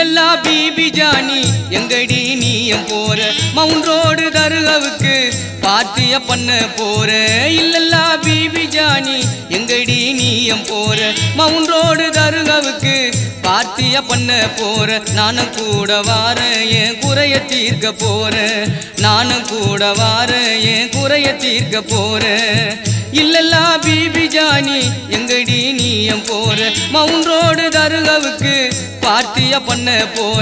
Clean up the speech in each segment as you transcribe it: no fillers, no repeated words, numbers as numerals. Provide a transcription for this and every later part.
இல்லல்லா பீபி ஜானி எங்கடி நீயம் போற மவுண்ட் ரோடு தர்காவுக்கு பார்ட்டிய பண்ண போற இல்லல்லா பீபி ஜானி எங்கடி நீயம் போற மவுண்ட் ரோடு தர்காவுக்கு பார்ட்டிய பண்ண போற நானும் கூட வார என் குறைய தீர்க்க போற நானும் கூட வார என் குறைய தீர்க்க போற இல்லல்லா பீபி ஜானி எங்கடி நீயம் போற மவுண்ட் ரோடு தர்காவுக்கு பார்ட்டிய பண்ண போற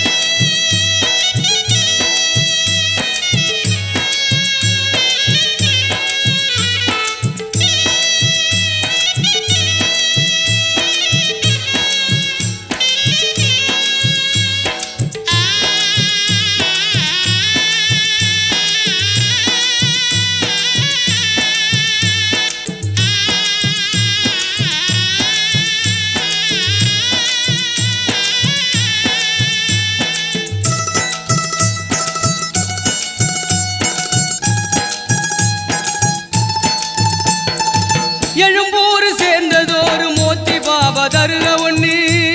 எழும்பூர் சேர்ந்ததோரு மோத்தி பாபா தருக ஒண்ணு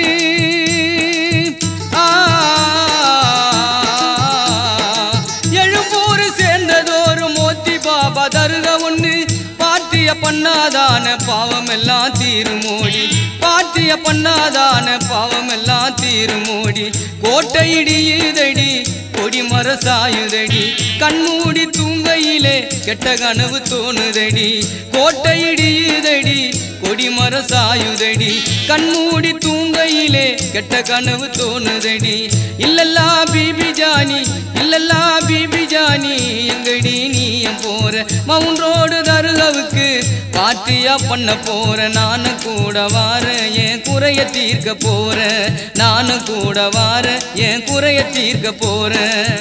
எழும்பூர் சேர்ந்ததோரு மோத்தி பாபா தருக ஒண்ணு பார்த்திய பண்ணாதான பாவம் எல்லாம் தீருமோடி பார்த்திய பண்ணாதான பாவம் எல்லாம் தீருமோடி கோட்டை இடியுதடி கொடி மரசாயுதடி கண்மூடி தூங்கையிலே கெட்ட கனவு தோணுதடி கோட்டை இடியுதடி கொடி மரசாயுதடி கண்மூடி தூங்கையிலே கெட்ட கனவு தோணுதடி இல்லல்லா பீபி ஜானி இல்லல்லா பீபி ஜானி எங்கடி நீயம் போற மவுண்ட் ரோடு தர்காவுக்கு பார்ட்டியா பண்ண போற நானும் கூட வார என் குறைய தீர்க்க போற நானும் கூட வார என் குறைய தீர்க்க போற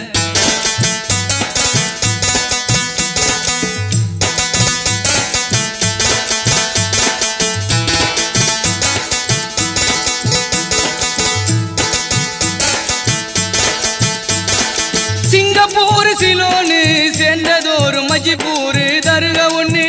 சிங்கப்பூர் சிலோனு சேர்ந்ததோரு மஜிப்பூர் தருக ஒண்ணு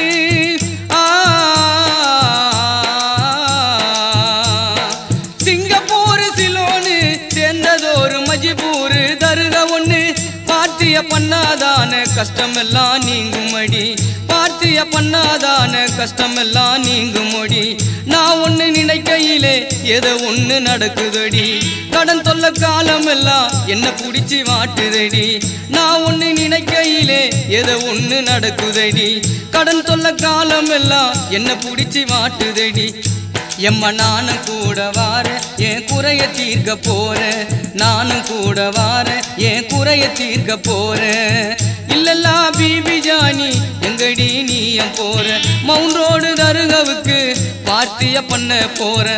சிங்கப்பூர் சிலோனு சேர்ந்ததோரு மஜிப்பூர் தருக ஒண்ணு பார்த்திய பண்ணாதான கஷ்டமெல்லாம் நீங்குமடி பார்த்திய பண்ணாதான கஷ்டமெல்லாம் நீங்குமடி நான் ஒண்ணு நினைக்கையிலே ஏதோ ஒண்ணு நடக்குதடி கடன் தொல்ல காலம் எல்லாம் என்ன புடிச்சு வாட்டுதடி நான் ஒண்ணு நினைக்கையிலே ஏதோ ஒண்ணு நடக்குதடி கடன் தொல்ல காலம் எல்லாம் என்ன புடிச்சு வாட்டுதடி எம்மா நானும் கூட வார என் குறைய தீர்க்க போற நானும் கூட வார என் குறைய தீர்க்க போற இல்லல்லா பீபி ஜானி எங்கடி நீயம் போற மவுண்ட் ரோடு தர்காவுக்கு பார்ட்டிய பண்ண போற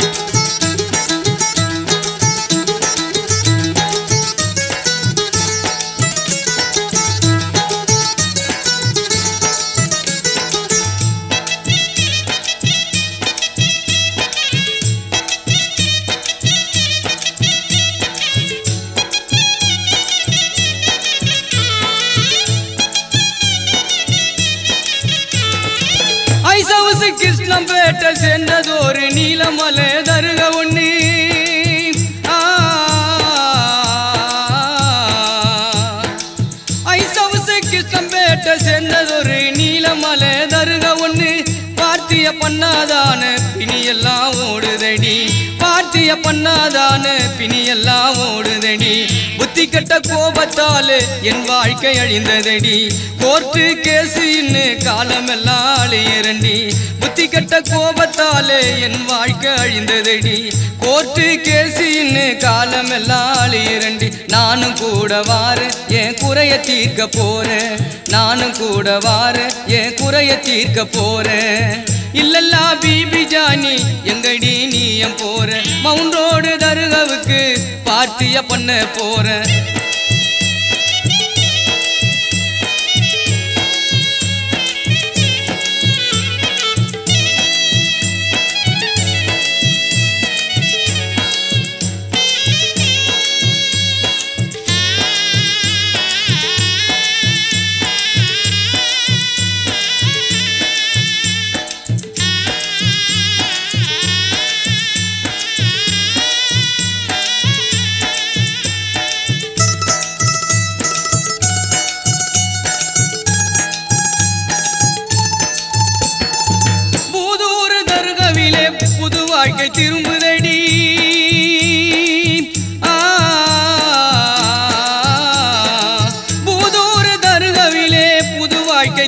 ஐசவுசு கிருஷ்ணம்பேட்டை சேர்ந்ததோரு நீலமலை தருக ஒண்ணு ஐசவுசு கிருஷ்ணம்பேட்டை சேர்ந்ததொரு நீலமலை தருக ஒண்ணு பார்த்திய பண்ணாதான பிணியெல்லாம் ஓடுதடி பார்த்திய பண்ணாதான பிணியெல்லாம் ஓடுதடி புத்தி கெட்ட கோபத்தாலே என் வாழ்க்கை அழிந்ததடி கோர்ட்டு கேசு இன்னு காலமெல்லாம் அழியரண்டி புத்தி கெட்ட கோபத்தாலே என் வாழ்க்கை அழிந்ததடி கோர்ட்டு கேசு இன்னு காலமெல்லாம் அழியரண்டி நானும் கூட வார என் குறைய தீர்க்க போற நானும் கூட வார என் குறைய தீர்க்க போற இல்லல்லா பீபி ஜானி எங்கடி நீயம் போற மவுண்ட் ரோடு தர்காவுக்கு பார்ட்டிய பண்ண போற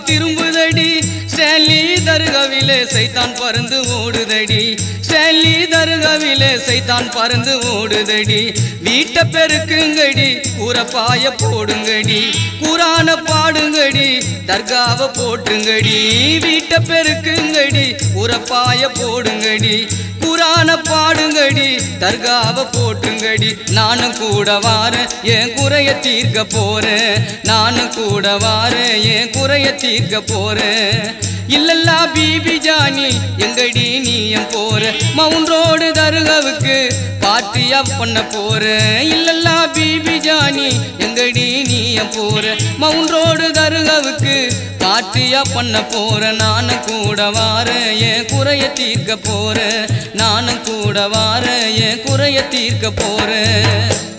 திரும்புதடி ஸ்டான்லி தர்காவிலே சைத்தான் பறந்து ஓடுதடி ஸ்டான்லி தர்காவிலே சைத்தான் பறந்து ஓடுதடி வீட்டை பெருக்குங்கடி கூரப்பாய போடுங்கடி குரான பாடுங்கடி தர்காவை போட்டுங்கடி வீட்டை பெருக்குங்கடி கூரப்பாய போடுங்கடி குரான பாடுங்கடி தர்காவை போட்டுங்கடி நானும் கூட வாரேன் என் குறைய தீர்க்க போறேன் நானும் கூட வாரேன் என் குறைய தீர்க்க போறேன் இல்லல்லா பீபி ஜானி எங்கடி நீ என் போற மவுண்ட் ரோடு தர்காவுக்கு பார்ட்டியா பண்ண போறேன் இல்லல்லா பீபி ஜானி எங்கடி நீ என் போற மவுண்ட் ரோடு தர்காவுக்கு பார்ட்டியா பண்ண போறேன் நானும் கூட வாரேன் என் குறைய தீர்க்க போறேன் நானும் கூட வாரேன் என் குறைய தீர்க்க போறேன்